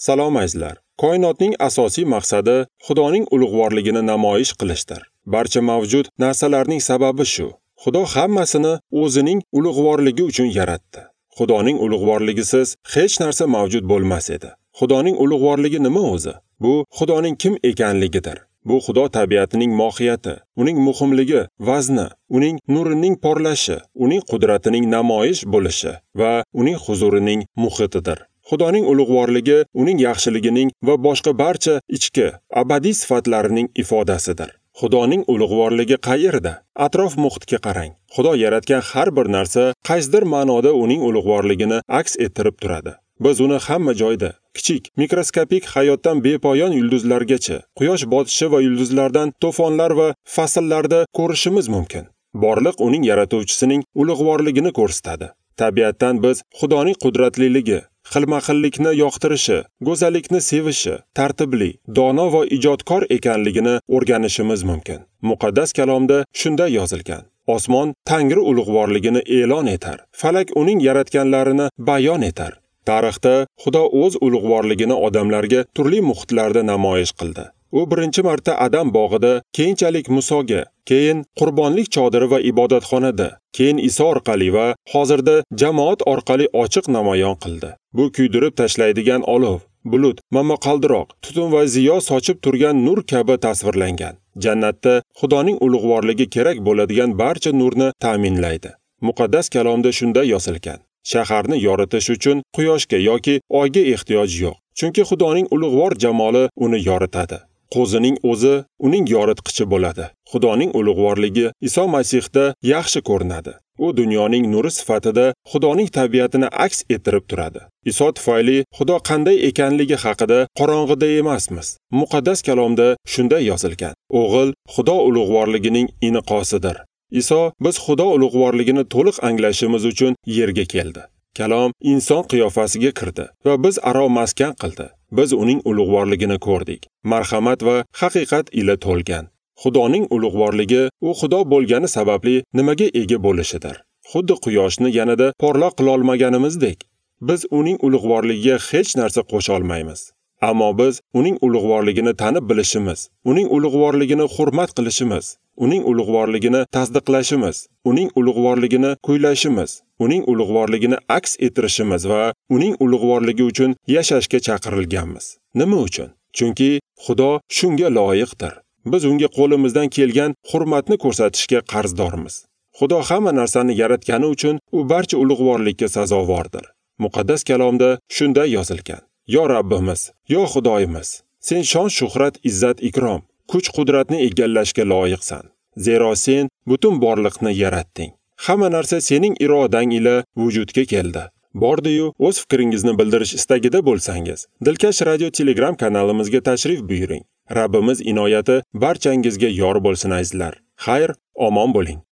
Salom azizlar. Koinotning asosiy maqsadi Xudoning ulug'vorligini namoyish qilishdir. Barcha mavjud narsalarning sababi shu. Xudo hammasini o'zining ulug'vorligi uchun yaratdi. Xudoning ulug'vorligisiz hech narsa mavjud bo'lmas edi. Xudoning ulug'vorligi nima o'zi? Bu Xudoning kim ekanligidir. Bu Xudo tabiatining mohiyati, uning muhimligi, vazni, uning nurining porlashi, uning qudratining namoyish bo'lishi va uning huzurining muhitidir. Xudoning ulug'vorligi uning yaxshiligining va boshqa barcha ichki, abadiy sifatlarining ifodasidir. Xudoning ulug'vorligi qayerda? Atrof muhitga qarang. Xudo yaratgan har bir narsa qaysidir ma'noda uning ulug'vorligini aks ettirib turadi. Biz uni hamma joyda, kichik, mikroskopik hayotdan bepoyon yulduzlargacha, quyosh botishi va yulduzlardan to'fonlar va fasllarda ko'rishimiz mumkin. Borliq uning yaratuvchisining ulug'vorligini ko'rsatadi. Tabiatdan biz Xudoning qudratliligi, xilma-xillikni yoqtirishi, go'zallikni sevishi, tartibli, dono va ijodkor ekanligini o'rganishimiz mumkin. Muqaddas kalomda shunday yozilgan: Osmon Tangri ulug'vorligini e'lon etar, falak uning yaratganlarini bayon etar. Tarixda Xudo o'z ulug'vorligini odamlarga turli muhitlarda namoyish qildi. U birinchi marta Adam bog'ida, keyinchalik Musoga, keyin qurbonlik chodiri va ibodatxonada, keyin Iso orqali va hozirda jamoat orqali ochiq namoyon qildi. Bu kuydirib tashlaydigan olov, bulut, momaqaldiroq, tutun va ziyo sochib turgan nur kabi tasvirlangan. Jannatda Xudoning ulug'vorligi kerak bo'ladigan barcha nurni ta'minlaydi. Muqaddas kalomda shunday yozilgan: shaharni yoritish uchun quyoshga yoki oyga ehtiyoj yo'q, chunki Xudoning ulug'vor jamoli uni yoritadi. Qo'zining o'zi uning yoritqichi bo'ladi. Xudoning ulug'vorligi Iso Masihda yaxshi ko'rinadi. U dunyoning nuri sifatida Xudoning tabiatini aks ettirib turadi. Iso tufayli Xudo qanday ekanligi haqida qorong'ida emasmiz. Muqaddas kalomda shunday yozilgan: O'g'il Xudo ulug'vorligining iniqosidir. Iso biz Xudo ulug'vorligini to'liq anglashimiz uchun yerga keldi. Kalom inson qiyofasiga kirdi va biz aro maskan qildi. Biz uning ulug'vorligini ko'rdik. Marhamat va haqiqat ila to'lgan. Xudoning ulug'vorligi u Xudo bo'lgani sababli nimaga ega bo'lishidir. Xuddi quyoshni yanada porloq qila olmaganimizdek, biz uning ulug'vorligiga hech narsa qo'sha olmaymiz. Ammo biz uning ulug'vorligini tanib bilishimiz, uning ulug'vorligini hurmat qilishimiz, uning ulug'vorligini tasdiqlashimiz, uning ulug'vorligini kuylashimiz, uning ulug'vorligini aks ettirishimiz va uning ulug'vorligi uchun yashashga chaqirilganmiz. Nima uchun? Chunki Xudo shunga loyiqdir. Biz unga qo'limizdan kelgan hurmatni ko'rsatishga qarzdormiz. Xudo hamma narsani yaratgani uchun u barcha ulug'vorlikka sazovordir. Muqaddas kalomda shunday yozilgan: Yo Rabbimiz, yo Xudoyimiz, sen shon, shuhrat, izzat, ikrom, kuch-qudratni egallashga loyiqsan. Zero sen butun borliqni yaratding. Hamma narsa sening irodang ila vujudga keldi. Bordi-yu, o'z fikringizni bildirish istagida bo'lsangiz, Dilkash radio Telegram kanalimizga tashrif buyuring. Rabbimiz inoyati barchangizga yor bo'lsin azizlar. Xayr, omon bo'ling.